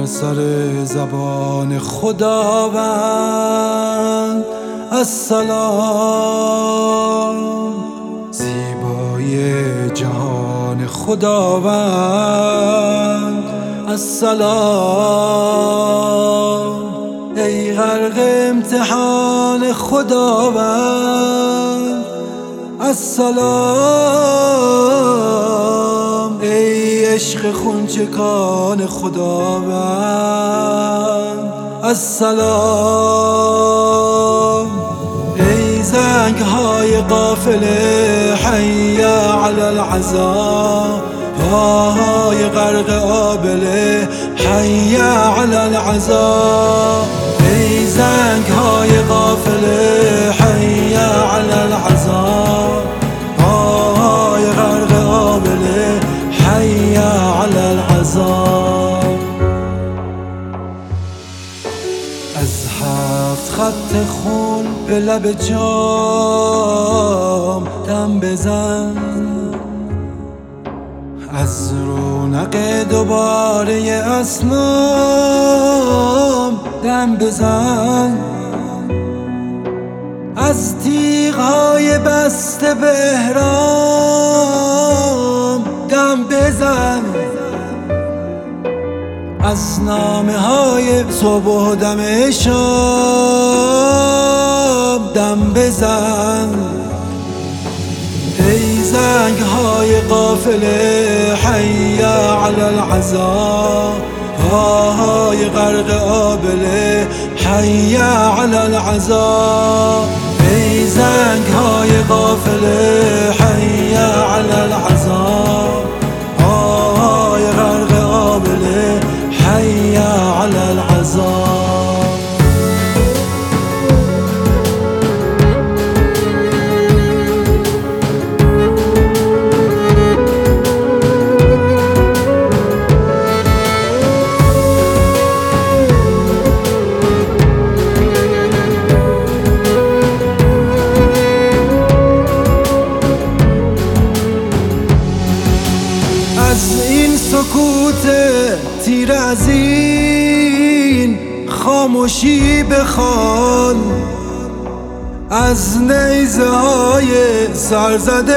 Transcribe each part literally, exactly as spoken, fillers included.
بر سر زبان خداوند السلام، زیبای جهان خداوند السلام، ای غرق امتحان خداوند السلام، ای عشق خونچکان خداوند السلام، ای زنگ های قافله حی علی العزا، پاهای غرق آبله حی علی العزا، ای زنگ های قافله حی علی العزا، پاهای غرق آبله حی علی العزا. از هفت خط خون به لب جام دم بزن، از رونق دوباره اسنام دم بزن، از تیغ‌های بسته به احرام دم بزن، از نامه های صبح و دم شام دم بزن، ای زنگ های قافله حی علی العزا، پاهای غرق آبله حی علی العزا، ای زنگ های قافله حی علی العزا، پاهای غرق آبله حی علی العزا. از این سکوت تیر از این خاموشی بخوان، از نیزه های سرزده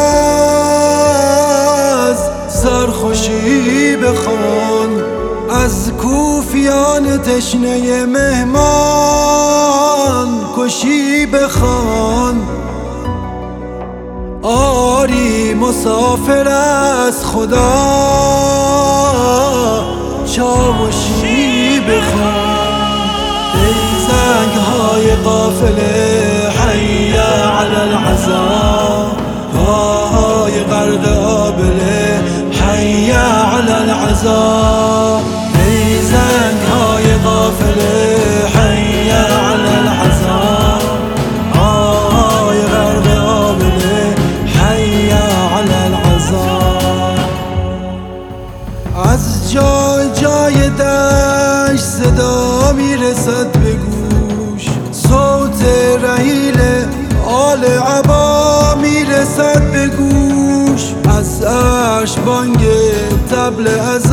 از سرخوشی بخوان، از کوفیان تشنه مهمان کشی بخوان، آری مسافر از خدا چاوشی بخوان، ای زنگ های قافله حی علی العزا، پاهای غرق آبله حی علی العزا، ای زنگ های قافله حی علی العزا، پاهای غرق آبله حی علی العزا. از جای جای دشت صدا میرسد به گوش، صوت رحیل آل عبا میرسد به گوش، از عرش بانگ طبل از